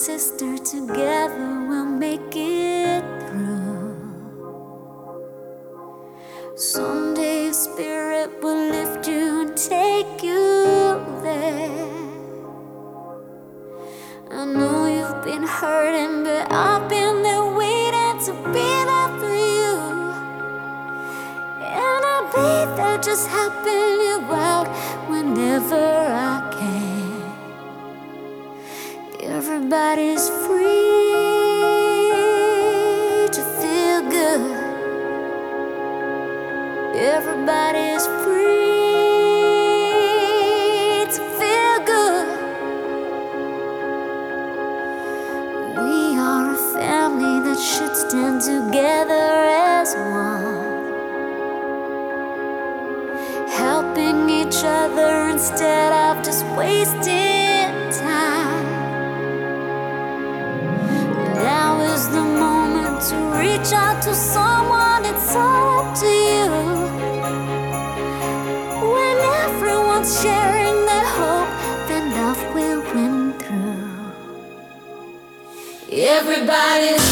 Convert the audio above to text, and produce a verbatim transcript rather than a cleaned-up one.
sister, together we'll make it through. Someday Spirit will lift you and take you there. I know you've been hurting, but I've been there waiting to be there for you. And I'll be there just helping you out whenever I can. Everybody's free to feel good. Everybody's free to feel good. We are a family that should stand together as one, helping each other instead of just wasting time. Now is the moment to reach out to someone, it's all up to you. When everyone's sharing their hope, then love will win through. Everybody's